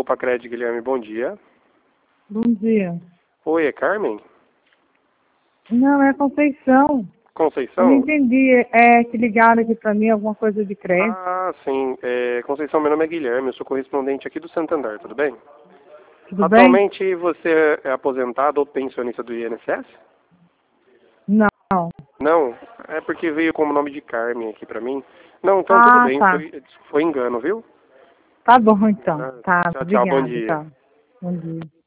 Pacred, Guilherme, bom dia. Bom dia. Oi, é Carmen? Não, é Conceição. Eu Conceição? não entendi. Que ligaram aqui pra mim alguma coisa de crédito. Ah, sim. Conceição, meu nome é Guilherme, eu sou correspondente aqui do Santander, tudo bem? Tudo bem? Atualmente você é aposentado ou pensionista do INSS? Não. Não? É porque veio como nome de Carmen aqui pra mim. Não, então tudo bem, Tá. foi engano, viu? Tá bom então. Ah, Tá, tchau, tchau, bom obrigada. dia. Tá. Bom dia.